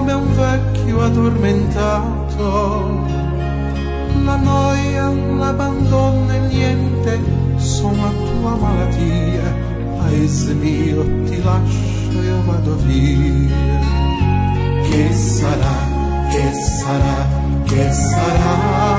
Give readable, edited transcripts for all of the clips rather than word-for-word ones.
come un vecchio addormentato. La noia, l'abbandono e niente sono la tua malattia. Paese mio, ti lascio, io vado via. Che sarà, che sarà, che sarà?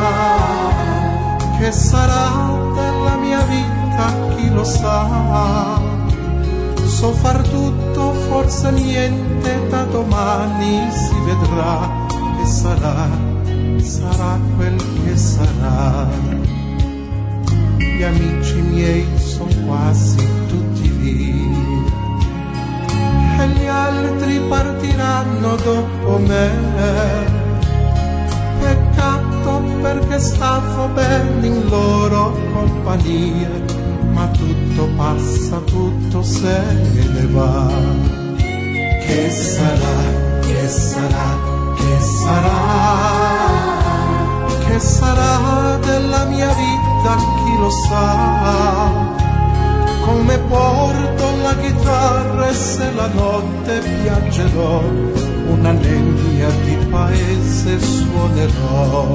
Che sarà della mia vita, chi lo sa? So far tutto, forse niente, da domani si vedrà. E sarà, sarà quel che sarà. Gli amici miei sono quasi tutti via e gli altri partiranno dopo me. Peccato perché stavo bene in loro compagnia, ma tutto passa, tutto se ne va. Che sarà, che sarà, che sarà? Che sarà della mia vita, chi lo sa? Come porto la chitarra e se la notte piangerò, una legna di paese suonerò.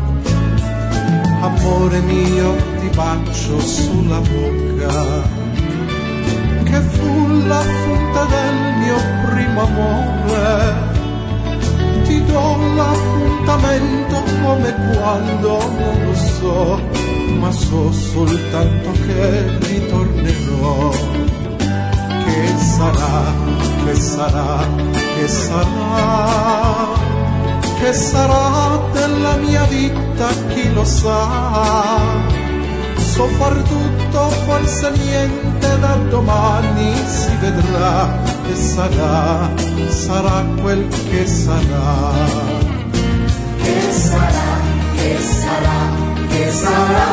Amore mio, ti bacio sulla bocca, che fu la punta del mio primo amore. Ti do l'appuntamento come quando non lo so, ma so soltanto che ritornerò. Che sarà, che sarà, che sarà? Che sarà della mia vita, chi lo sa? So far tutto, forse niente, da domani si vedrà. E sarà, sarà quel che sarà. Che sarà, che sarà, che sarà?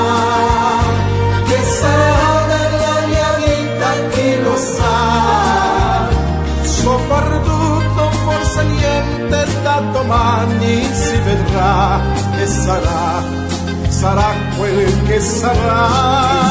Che sarà della mia vita, chi lo sa? So far tutto, forse niente, da domani si vedrà. E sarà, sarà quel che sarà.